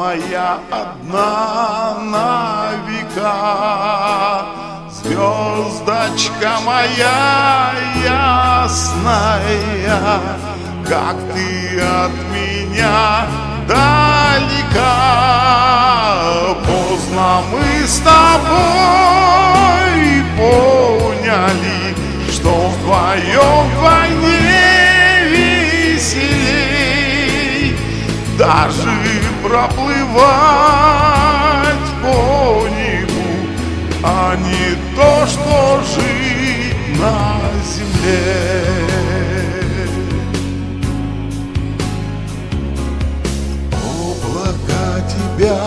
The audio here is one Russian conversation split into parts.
моя одна на века, звездочка моя ясная, как ты от меня далека. Поздно мы с тобой поняли, что вдвоем вдвойне веселей, даже проплывать по небу, а не то, что жить на земле. Облако тебя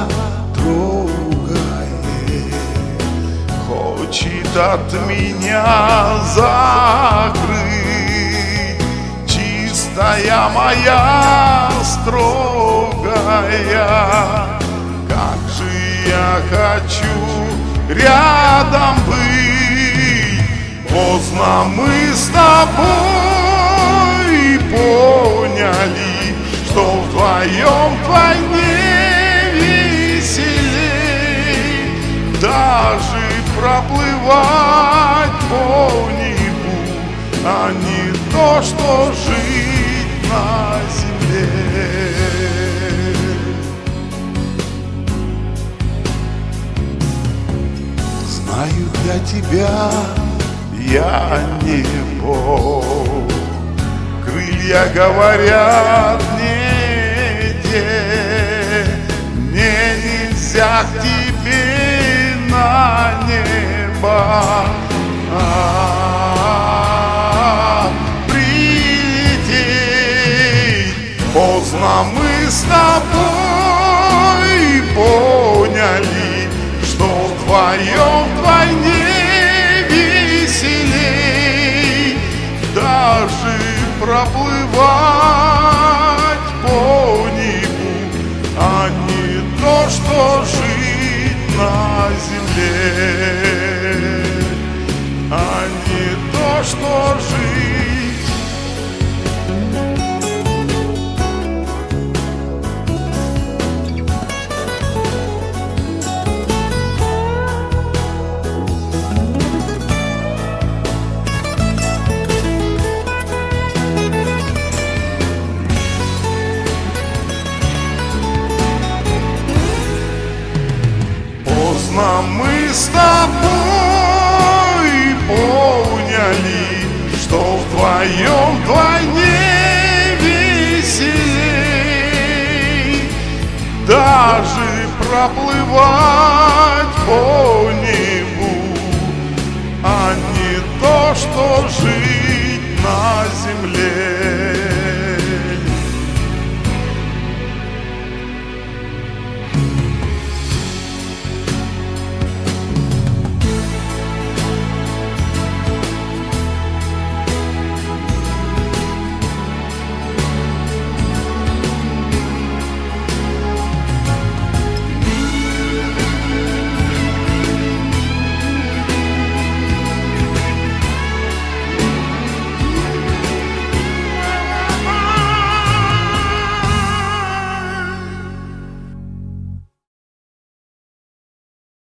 трогает, хочет от меня закрыть. Чистая моя строгая, как же я хочу рядом быть. Поздно мы с тобой поняли, что вдвоем вдвойне веселей, даже проплывать по небу, а не то, что жить на земле. Знаю, для тебя я не Бог, крылья говорят мне, мне нельзя к тебе на небо прилететь. Поздно мы с тобой поняли, что вдвоем вдвойне веселей, даже проплывать по небу, а не то, что жить на земле, а не то, что жить. Поздно мы с тобой поняли, что вдвоем вдвойне веселей, даже проплывать по небу, а не то, что жить на земле.